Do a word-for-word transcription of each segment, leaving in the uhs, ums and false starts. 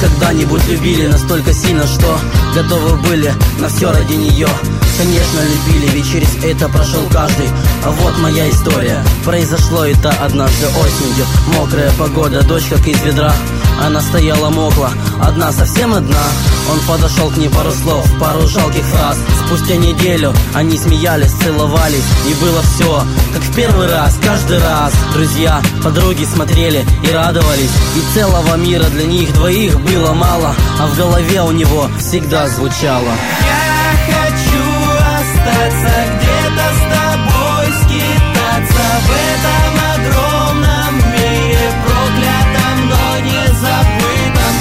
когда-нибудь любили настолько сильно, что готовы были на все ради нее? Конечно, любили, ведь через это прошел каждый. А вот моя история. Произошло это однажды осенью. Мокрая погода, дождь как из ведра. Она стояла мокла, одна, совсем одна. Он подошел к ней, пару слов, пару жалких фраз. Спустя неделю они смеялись, целовались, и было все, как в первый раз, каждый раз. Друзья, подруги смотрели и радовались, и целого мира для них двоих было мало. А в голове у него всегда звучало: я хочу остаться где-то с тобой, скитаться в этом огромном мире, проклятом, но не забытом.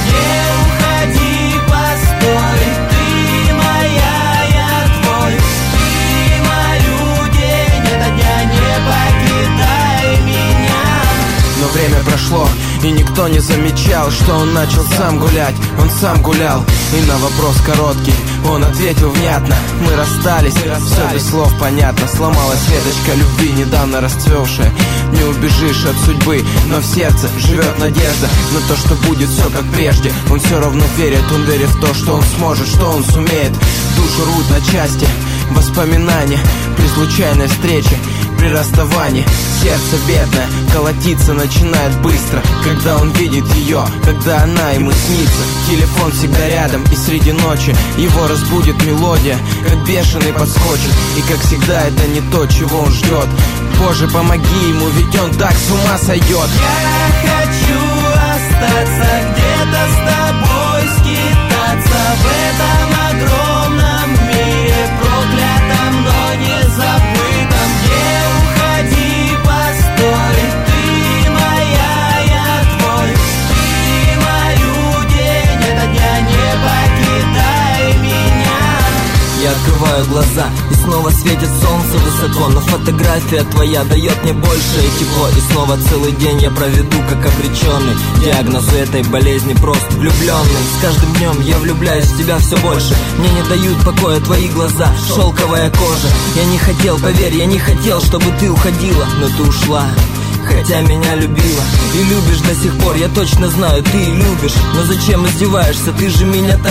Не уходи, постой, ты моя, я твой, ты молю день ото дня, не покидай меня. Но время прошло, и никто не замечал, что он начал сам гулять. Он сам гулял, и на вопрос короткий он ответил внятно: мы расстались, все без слов понятно. Сломалась веточка любви, недавно расцвевшая. Не убежишь от судьбы, но в сердце живет надежда на то, что будет все как прежде. Он все равно верит, он верит в то, что он сможет, что он сумеет. Душу рвут на части воспоминания при случайной встрече, при расставании. Сердце бедное колотиться начинает быстро, когда он видит ее, когда она ему снится. Телефон всегда рядом, и среди ночи его разбудит мелодия, как бешеный подскочит. И как всегда это не то, чего он ждет. Боже, помоги ему, ведь он так с ума сойдет. Я хочу остаться где-то с тобой, скитаться в этом огромном мире, проклятом, но не забытом. Не уходи, постой, ты моя, я твой, ты молю день ото дня, не покидай меня. Я открываю глаза, и снова светит солнце высоко, но фотография твоя дает мне большее тепло. И снова целый день я проведу как обреченный. Диагнозу этой болезни прост влюбленный. С каждым днем я влюбляюсь в тебя все больше. Мне не дают покоя твои глаза, шелковая кожа. Я не хотел, поверь, я не хотел, чтобы ты уходила, но ты ушла, хотя меня любила. И любишь до сих пор, я точно знаю, ты любишь. Но зачем издеваешься, ты же меня так